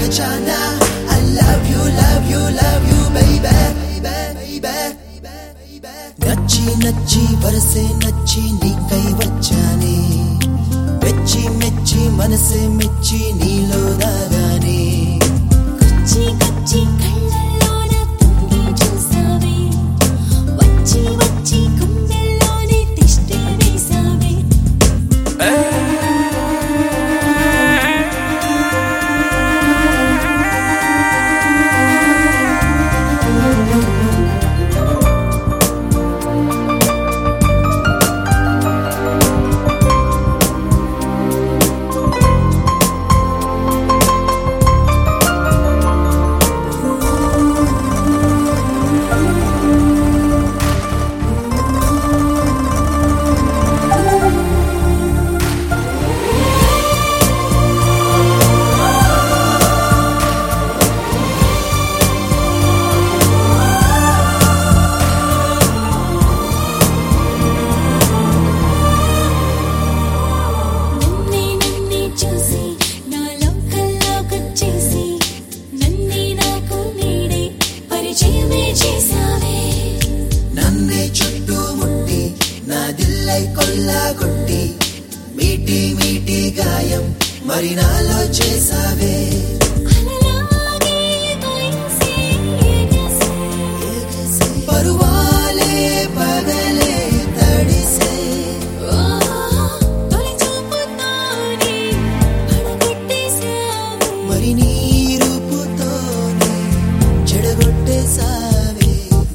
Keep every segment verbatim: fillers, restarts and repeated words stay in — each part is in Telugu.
ఖజానా I love you love you love you baby baby నచ్చి నచ్చి వరసే నచ్చి నీకై వచ్చానే మెచ్చి మెచ్చి మనసే మెచ్చి నీలో దాగానే కుచ్చి కుచ్చి కళ్ళల్లోన తుంగి చూసావే వచ్చి వచ్చి గుండెల్లోనే తిష్టే వేసావే నన్నే చుట్టుముట్టి నా దిల్లై కొల్లాగొట్టి మీటి మీటి గాయం మరి నాలో చేసావే పరువాలే పగలే తడిసే మరి నీ రూపుతోనే చెడగొట్టేసావే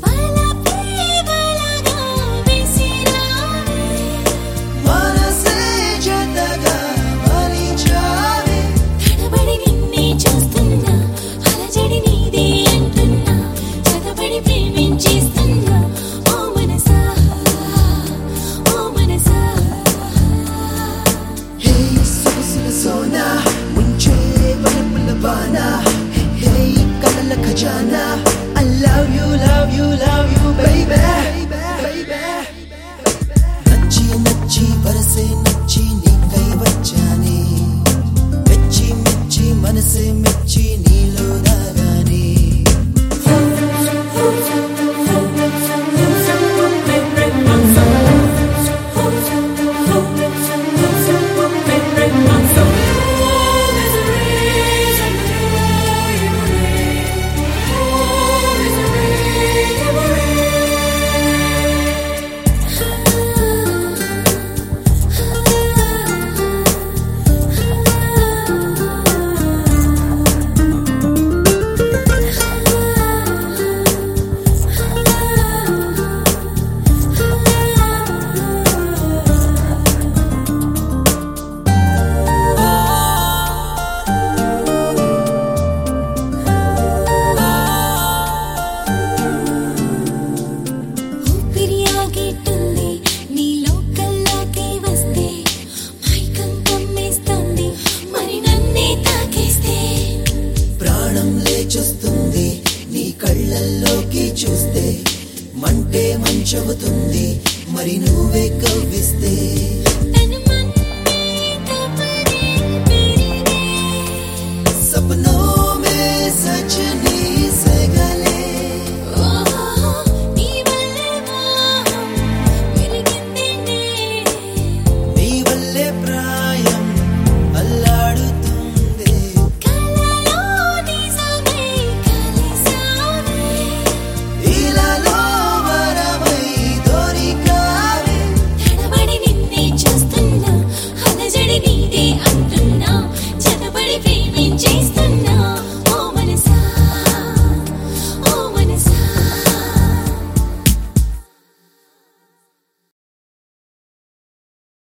మనసే జతగా మరిచావే తడబడి నిన్నే చూస్తున్నా అలజడి నీదే అంటున్నా చదబడి ప్రేమించేస్తున్నా ఓ మనసా ఓ మనసా హే సొగసుల సోనా ముంచే వలపుల వాన హే కలల ఖజానా I love you love you love you baby నచ్చి నచ్చి వరసే నచ్చి నీకై వచ్చానే మెచ్చి మెచ్చి మనసే మెచ్చి నీలో దాగానే చూస్తుంది నీ కళ్ళల్లోకి చూస్తే మంటే మంచవుతుంది మరి నువ్వే కవ్విస్తే